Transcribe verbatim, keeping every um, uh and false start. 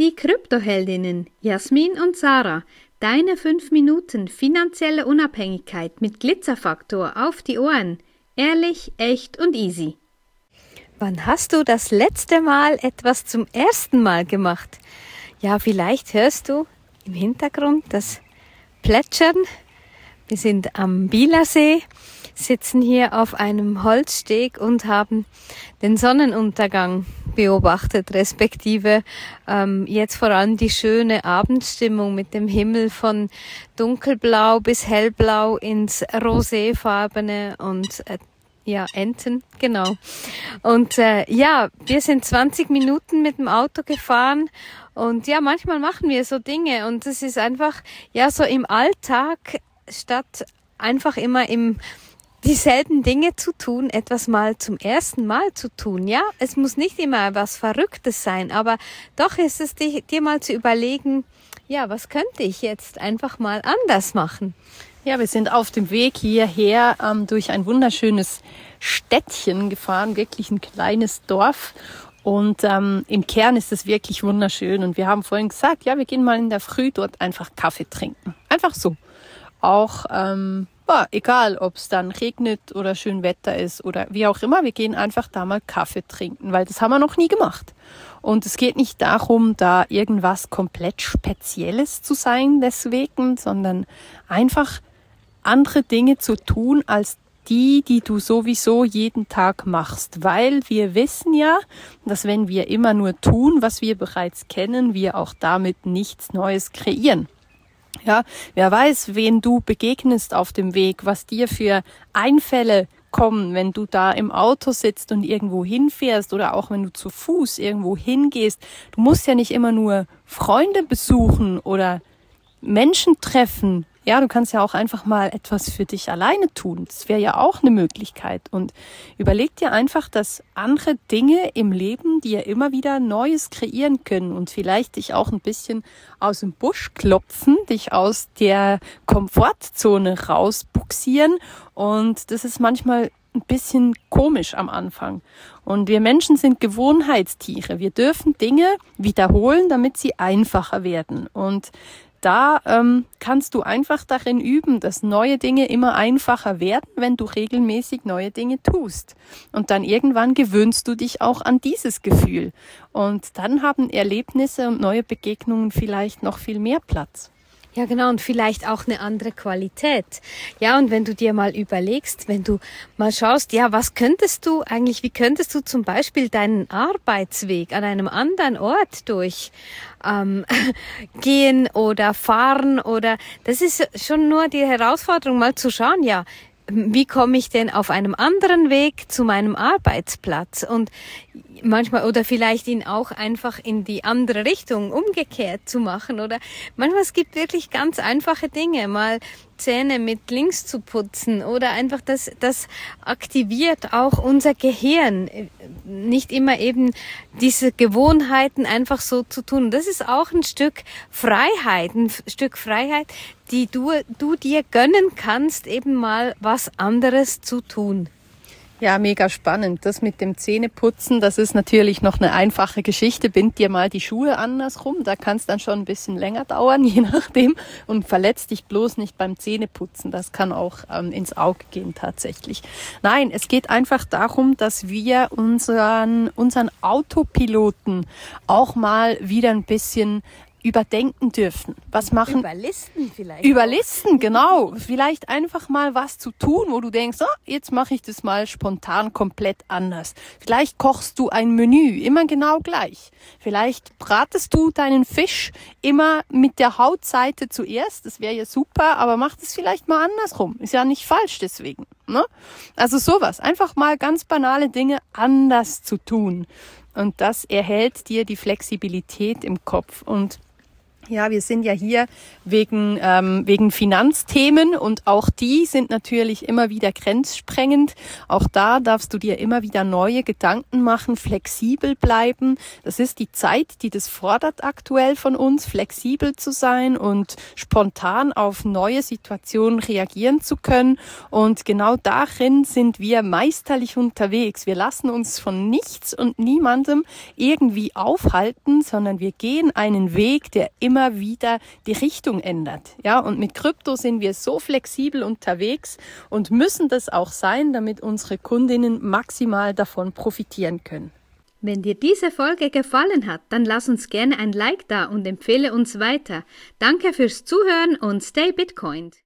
die Kryptoheldinnen Jasmin und Sarah. Deine fünf Minuten finanzielle Unabhängigkeit mit Glitzerfaktor auf die Ohren. Ehrlich, echt und easy. Wann hast du das letzte Mal etwas zum ersten Mal gemacht? Ja, vielleicht hörst du im Hintergrund das Plätschern. Wir sind am Bielersee, sitzen hier auf einem Holzsteg und haben den Sonnenuntergang beobachtet, respektive ähm, jetzt vor allem die schöne Abendstimmung mit dem Himmel von dunkelblau bis hellblau ins roséfarbene und äh, ja, Enten, genau. Und äh, ja, wir sind zwanzig Minuten mit dem Auto gefahren und ja, manchmal machen wir so Dinge und es ist einfach, ja, so im Alltag, statt einfach immer im dieselben Dinge zu tun, etwas mal zum ersten Mal zu tun. Ja, es muss nicht immer was Verrücktes sein, aber doch ist es dir, dir mal zu überlegen, ja, was könnte ich jetzt einfach mal anders machen? Ja, wir sind auf dem Weg hierher ähm, durch ein wunderschönes Städtchen gefahren, wirklich ein kleines Dorf. Und ähm, im Kern ist es wirklich wunderschön. Und wir haben vorhin gesagt, ja, wir gehen mal in der Früh dort einfach Kaffee trinken. Einfach so. Auch, ähm, ja, egal, ob es dann regnet oder schön Wetter ist oder wie auch immer, wir gehen einfach da mal Kaffee trinken, weil das haben wir noch nie gemacht. Und es geht nicht darum, da irgendwas komplett Spezielles zu sein deswegen, sondern einfach andere Dinge zu tun als die, die du sowieso jeden Tag machst. Weil wir wissen ja, dass wenn wir immer nur tun, was wir bereits kennen, wir auch damit nichts Neues kreieren. Ja, wer weiß, wen du begegnest auf dem Weg, was dir für Einfälle kommen, wenn du da im Auto sitzt und irgendwo hinfährst oder auch wenn du zu Fuß irgendwo hingehst. Du musst ja nicht immer nur Freunde besuchen oder Menschen treffen. Ja, du kannst ja auch einfach mal etwas für dich alleine tun. Das wäre ja auch eine Möglichkeit. Und überleg dir einfach, dass andere Dinge im Leben dir immer wieder Neues kreieren können und vielleicht dich auch ein bisschen aus dem Busch klopfen, dich aus der Komfortzone rausbuxieren. Und das ist manchmal ein bisschen komisch am Anfang. Und wir Menschen sind Gewohnheitstiere. Wir dürfen Dinge wiederholen, damit sie einfacher werden. Und Da ähm, kannst du einfach darin üben, dass neue Dinge immer einfacher werden, wenn du regelmäßig neue Dinge tust. Und dann irgendwann gewöhnst du dich auch an dieses Gefühl. Und dann haben Erlebnisse und neue Begegnungen vielleicht noch viel mehr Platz. Ja, genau, und vielleicht auch eine andere Qualität. Ja, und wenn du dir mal überlegst, wenn du mal schaust, ja, was könntest du eigentlich, wie könntest du zum Beispiel deinen Arbeitsweg an einem anderen Ort durch ähm, gehen oder fahren oder, das ist schon nur die Herausforderung, mal zu schauen, ja, wie komme ich denn auf einem anderen Weg zu meinem Arbeitsplatz? Und manchmal, oder vielleicht ihn auch einfach in die andere Richtung umgekehrt zu machen. Oder manchmal, es gibt wirklich ganz einfache Dinge, mal Zähne mit links zu putzen oder einfach das, das aktiviert auch unser Gehirn. Nicht immer eben diese Gewohnheiten einfach so zu tun. Das ist auch ein Stück Freiheit, ein Stück Freiheit, die du, du dir gönnen kannst, eben mal was anderes zu tun. Ja, mega spannend. Das mit dem Zähneputzen, das ist natürlich noch eine einfache Geschichte. Bind dir mal die Schuhe andersrum, da kann es dann schon ein bisschen länger dauern, je nachdem. Und verletz dich bloß nicht beim Zähneputzen. Das kann auch ähm, ins Auge gehen tatsächlich. Nein, es geht einfach darum, dass wir unseren, unseren Autopiloten auch mal wieder ein bisschen überdenken dürfen. Was machen? Überlisten vielleicht. Überlisten, genau. Vielleicht einfach mal was zu tun, wo du denkst, oh, jetzt mache ich das mal spontan komplett anders. Vielleicht kochst du ein Menü, immer genau gleich. Vielleicht bratest du deinen Fisch immer mit der Hautseite zuerst. Das wäre ja super, aber mach das vielleicht mal andersrum. Ist ja nicht falsch deswegen. Ne? Also sowas. Einfach mal ganz banale Dinge anders zu tun. Und das erhält dir die Flexibilität im Kopf. Und Ja, wir sind ja hier wegen, ähm, wegen Finanzthemen und auch die sind natürlich immer wieder grenzsprengend. Auch da darfst du dir immer wieder neue Gedanken machen, flexibel bleiben. Das ist die Zeit, die das fordert aktuell von uns, flexibel zu sein und spontan auf neue Situationen reagieren zu können. Und genau darin sind wir meisterlich unterwegs. Wir lassen uns von nichts und niemandem irgendwie aufhalten, sondern wir gehen einen Weg, der immer immer wieder die Richtung ändert. Ja, und mit Krypto sind wir so flexibel unterwegs und müssen das auch sein, damit unsere Kundinnen maximal davon profitieren können. Wenn dir diese Folge gefallen hat, dann lass uns gerne ein Like da und empfehle uns weiter. Danke fürs Zuhören und stay Bitcoined.